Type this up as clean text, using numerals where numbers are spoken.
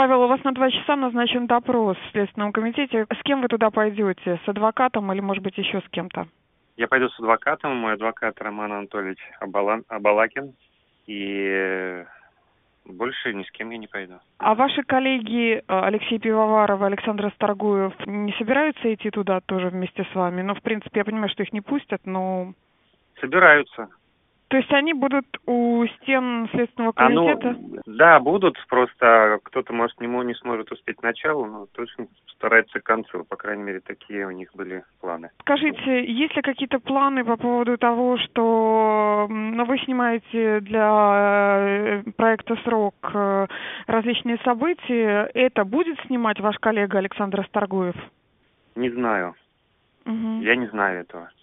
Павел, у вас на 2 часа назначен допрос в Следственном комитете. С кем вы туда пойдете? С адвокатом или, может быть, еще с кем-то? Я пойду с адвокатом. Мой адвокат Роман Анатольевич Абалакин. И больше ни с кем я не пойду. А ваши коллеги Алексей Пивоваров и Александр Расторгуев не собираются идти туда тоже вместе с вами? Ну, в принципе, я понимаю, что их не пустят, но... Собираются. То есть они будут у стен Следственного комитета? Да, будут, просто кто-то, может, не сможет успеть к началу, но точно старается к концу, по крайней мере, такие у них были планы. Скажите, есть ли какие-то планы по поводу того, что вы снимаете для проекта «Срок» различные события? Это будет снимать ваш коллега Александр Расторгуев? Не знаю. Угу. Я не знаю этого.